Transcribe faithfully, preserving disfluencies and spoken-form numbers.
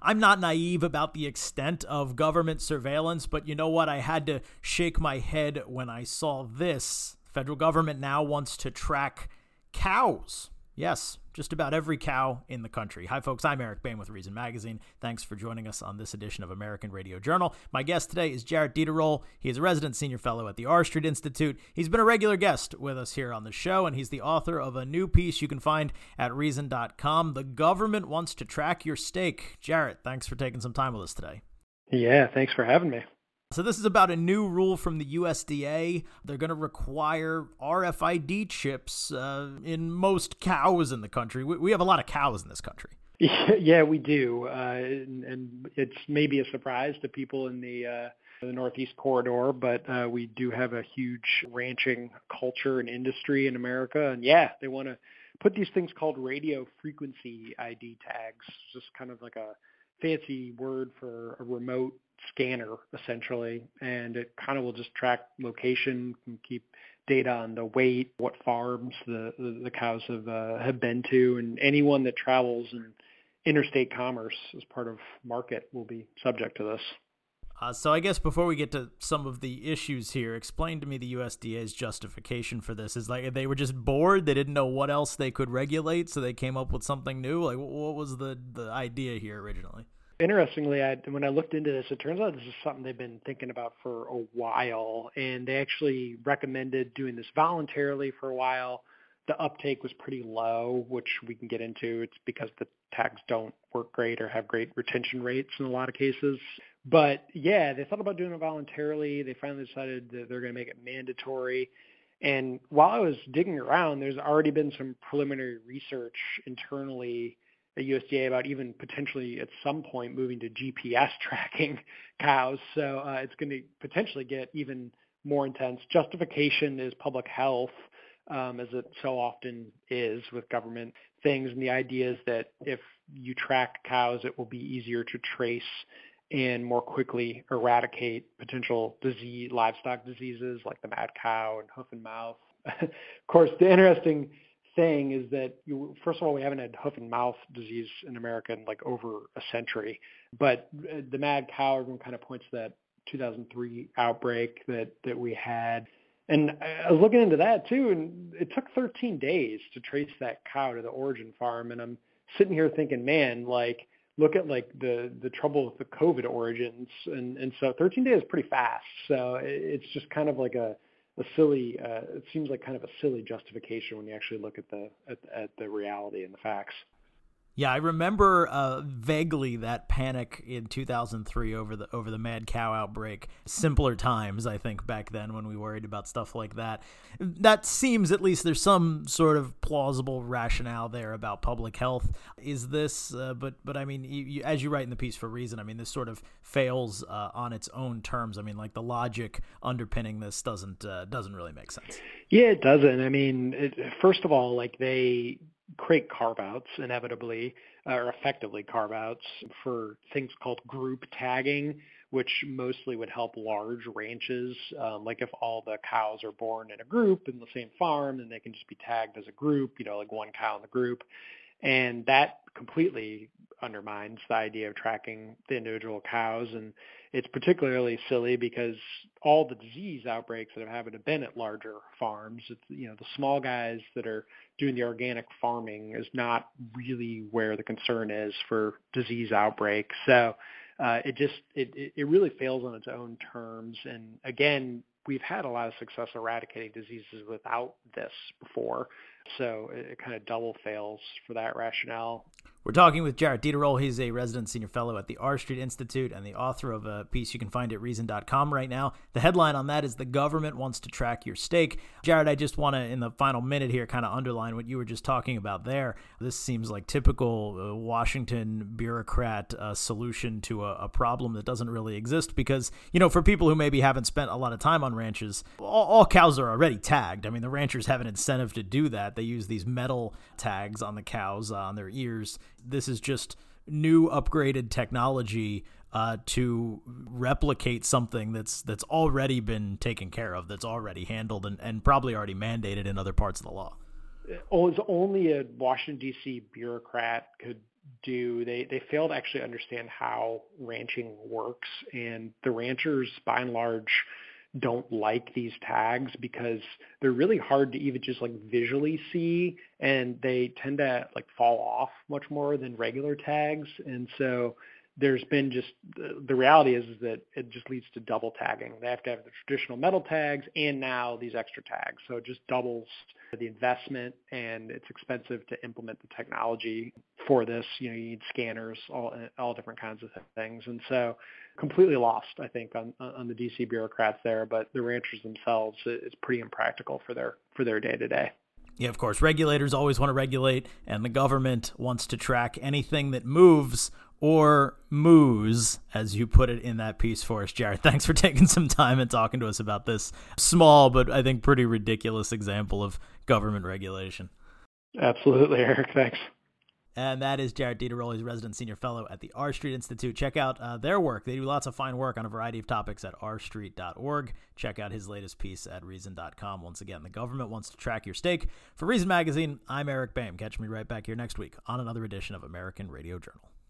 I'm not naive about the extent of government surveillance, but you know what? I had to shake my head when I saw this. The federal government now wants to track cows. Yes, just about every cow in the country. Hi, folks. I'm Eric Bain with Reason Magazine. Thanks for joining us on this edition of American Radio Journal. My guest today is Jarrett Dieterole. He is a resident senior fellow at the R Street Institute. He's been a regular guest with us here on the show, and he's the author of a new piece you can find at reason dot com. The Government Wants to Track Your Steak. Jarrett, thanks for taking some time with us today. Yeah, thanks for having me. So this is about a new rule from the U S D A. They're going to require R F I D chips uh, in most cows in the country. We, we have a lot of cows in this country. Yeah, we do. Uh, and, and it's maybe a surprise to people in the, uh, the Northeast corridor, but uh, we do have a huge ranching culture and industry in America. And yeah, they want to put these things called radio frequency I D tags, just kind of like a fancy word for a remote scanner, essentially, and it kind of will just track location and keep data on the weight, what farms the, the, the cows have uh, have been to, and anyone that travels in interstate commerce as part of market will be subject to this. Uh, so I guess before we get to some of the issues here, explain to me the U S D A's justification for this. Is like they were just bored, they didn't know what else they could regulate, so they came up with something new? Like, what was the, the idea here originally? Interestingly, I, when I looked into this, it turns out this is something they've been thinking about for a while, and they actually recommended doing this voluntarily for a while. The uptake was pretty low, which we can get into. It's because the tags don't work great or have great retention rates in a lot of cases. But yeah, they thought about doing it voluntarily. They finally decided that they're going to make it mandatory. And while I was digging around, there's already been some preliminary research internally at U S D A about even potentially at some point moving to G P S tracking cows. So uh, it's going to potentially get even more intense. Justification is public health, um, as it so often is with government things. And the idea is that if you track cows, it will be easier to trace and more quickly eradicate potential disease, livestock diseases like the mad cow and hoof and mouth. Of course, the interesting thing is that, you, first of all, we haven't had hoof and mouth disease in America in like over a century. But the mad cow, everyone kind of points to that two thousand three outbreak that, that we had. And I was looking into that too, and it took thirteen days to trace that cow to the origin farm. And I'm sitting here thinking, man, like, look at like the, the trouble with the COVID origins. And, and so thirteen days is pretty fast. So it's just kind of like a, a silly, uh, it seems like kind of a silly justification when you actually look at the at, at the reality and the facts. Yeah, I remember uh, vaguely that panic in two thousand three over the over the mad cow outbreak. Simpler times, I think, back then when we worried about stuff like that. That seems, at least there's some sort of plausible rationale there about public health. Is this, uh, but but I mean, you, you, as you write in the piece for Reason, I mean, this sort of fails uh, on its own terms. I mean, like the logic underpinning this doesn't uh, doesn't really make sense. Yeah, it doesn't. I mean, it, first of all, like they create carve-outs inevitably, or effectively carve-outs for things called group tagging, which mostly would help large ranches. Um, like if all the cows are born in a group in the same farm, then they can just be tagged as a group, you know, like one cow in the group. And that completely undermines the idea of tracking the individual cows. And it's particularly silly because all the disease outbreaks that have happened have been at larger farms. It's, you know, the small guys that are doing the organic farming is not really where the concern is for disease outbreaks. So uh, it just, it, it really fails on its own terms. And again, we've had a lot of success eradicating diseases without this before. So it, it kind of double fails for that rationale. We're talking with Jarrett Dieterole. He's a resident senior fellow at the R Street Institute and the author of a piece you can find at reason dot com right now. The headline on that is "The Government Wants to Track Your Steak." Jarrett, I just want to, in the final minute here, kind of underline what you were just talking about there. This seems like typical uh, Washington bureaucrat uh, solution to a, a problem that doesn't really exist because, you know, for people who maybe haven't spent a lot of time on ranches, all, all cows are already tagged. I mean, the ranchers have an incentive to do that. They use these metal tags on the cows, uh, on their ears. This is just new upgraded technology uh, to replicate something that's that's already been taken care of, that's already handled and, and probably already mandated in other parts of the law. Oh, it's only a Washington, D C bureaucrat could do. They they fail to actually understand how ranching works, and the ranchers, by and large, don't like these tags because they're really hard to even just like visually see, and they tend to like fall off much more than regular tags. And so there's been just the, the reality is, is that it just leads to double tagging. They have to have the traditional metal tags and now these extra tags. So it just doubles the investment, and it's expensive to implement the technology for this. You know, you need scanners, all all different kinds of things. And so completely lost, I think, on on the D C bureaucrats there, but the ranchers themselves, it's pretty impractical for their for their day to day. Yeah, of course, regulators always want to regulate, and the government wants to track anything that moves or moos, as you put it in that piece for us. Jared, thanks for taking some time and talking to us about this small but I think pretty ridiculous example of government regulation. Absolutely, Eric. Thanks. And that is Jared Dieterle. He's a resident senior fellow at the R Street Institute. Check out uh, their work. They do lots of fine work on a variety of topics at r street dot org. Check out his latest piece at reason dot com. Once again, the government wants to track your stake. For Reason Magazine, I'm Eric Boehm. Catch me right back here next week on another edition of American Radio Journal.